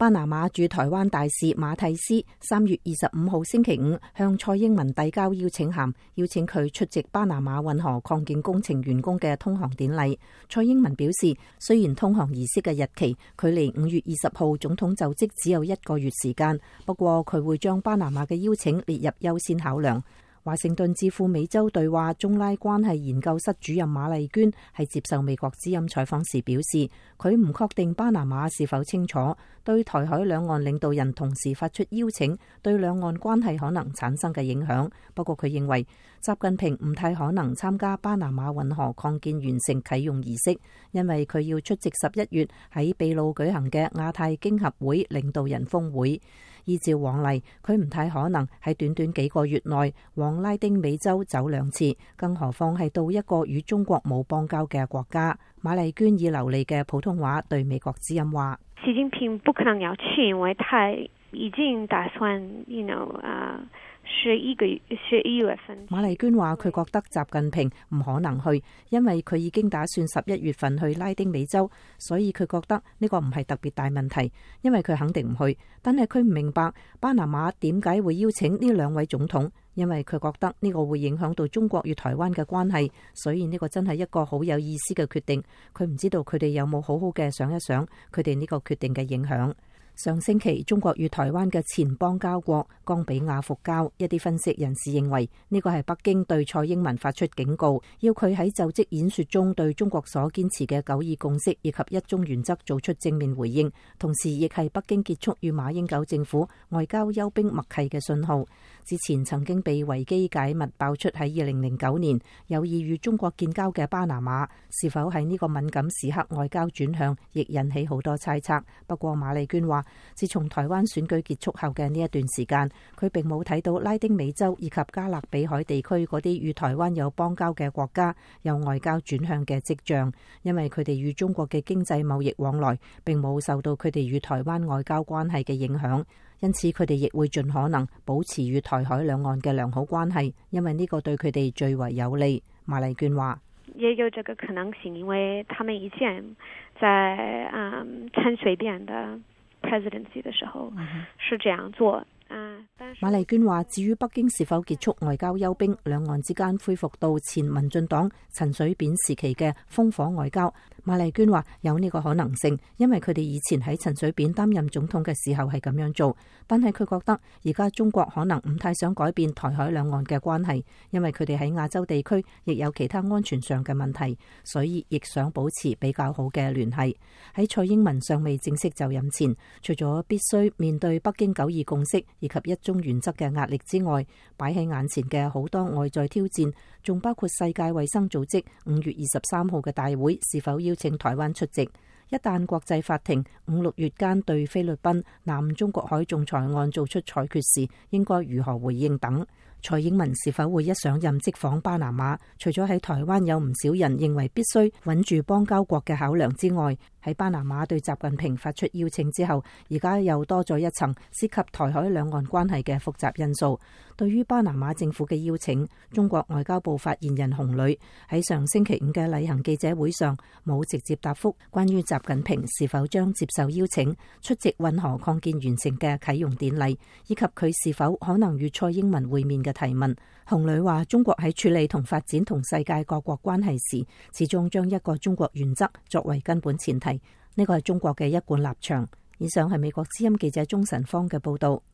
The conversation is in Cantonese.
巴拿馬駐台灣大使馬蒂斯3月25號星期五向蔡英文遞交邀請函，邀請佢出席巴拿馬運河擴建工程完工嘅通航典禮。蔡英文表示，雖然通航儀式嘅日期距離5月20號總統就職只有1個月時間，不過佢會將巴拿馬嘅邀請列入優先考量。華盛頓智庫美洲對話中拉關係研究室主任馬麗娟喺接受美國之音採訪時表示，佢唔確定巴拿馬是否清楚對台海兩岸領導人同時發出邀請對兩岸關係可能產生嘅影響。不過佢認為習近平唔太可能參加巴拿馬運河擴建完成啟用儀式，因為佢要出席11月喺秘魯舉行嘅亞太經合會領導人峰會。依照往例，佢唔太可能喺短短幾個月內往拉丁美洲走2次，更何況係到一個與中國冇邦交嘅國家。馬麗娟以流利嘅普通話對美國之音話： 習近平不可能要去，因為他已經打算11月份。 馬麗娟話佢覺得習近平唔可能去，因為佢已經打算11月份去拉丁美洲，所以佢覺得呢個唔係特別大問題，因為佢肯定唔去。但係佢唔明白巴拿馬點解會邀請呢2位總統，因為佢覺得呢個會影響到中國與台灣嘅關係，所以呢個真係一個好有意思嘅決定。佢唔知道佢哋有冇好好嘅想一想佢哋呢個決定嘅影響。上星期，中國與台灣嘅前邦交國岡比亞復交，一啲分析人士認為呢個係北京對蔡英文發出警告，要佢喺就職演說中對中國所堅持嘅9·2共識以及一中原則做出正面回應，同時亦係北京結束與馬英九政府外交休兵默契嘅信號。之前曾經被維基解密爆出喺2009年有意與中國建交嘅巴拿馬，是否喺呢個敏感時刻外交轉向，亦引起好多猜測。不過馬麗娟話，自從台灣選舉結束後嘅呢一段時間，佢並冇睇到拉丁美洲以及加勒比海地區嗰啲與台灣有邦交嘅國家有外交轉向嘅跡象，因為佢哋與中國嘅經濟貿易往來並冇受到佢哋與台灣外交關係嘅影響，因此佢哋亦會盡可能保持與台海兩岸嘅良好關係，因為呢個對佢哋最為有利。馬麗娟話： 也有這個可能性，因為他們以前在陳水扁的presidency 的時候是這樣做。 馬麗娟話，至於北京是否結束外交休兵，兩岸之間恢復到前民進黨陳水扁時期嘅烽火外交，馬麗娟話有呢個可能性，因為佢哋以前喺陳水扁擔任總統嘅時候係咁樣做。但係佢覺得而家中國可能唔太想改變台海兩岸嘅關係，因為佢哋喺亞洲地區亦有其他安全上嘅問題，所以亦想保持比較好嘅聯繫。喺蔡英文尚未正式就任前，除咗必須面對北京9·2共識以及一中原則嘅壓力之外，擺喺眼前嘅好多外在挑戰，仲包括世界衛生組織5月23號嘅大會是否邀請台灣出席，一旦國際法庭5、6月間對菲律賓南中國海仲裁案做出裁決時，應該如何回應等。蔡英文是否會一上任即訪巴拿馬？除咗喺台灣有唔少人認為必須穩住邦交國嘅考量之外，喺巴拿馬對習近平發出邀請之後，而家又多咗一層涉及台海兩岸關係嘅複雜因素。對於巴拿馬政府嘅邀請，中國外交部發言人洪磊喺上星期5嘅例行記者會上冇直接答覆關於習近平是否將接受邀請出席運河擴建完成嘅啟用典禮，以及佢是否可能與蔡英文會面嘅提問。洪磊話，中國喺處理同發展同世界各國關係時，始終將一個中國原則作為根本前提，呢個係中國嘅一貫立場。以上係美國之音記者鍾晨芳嘅報道。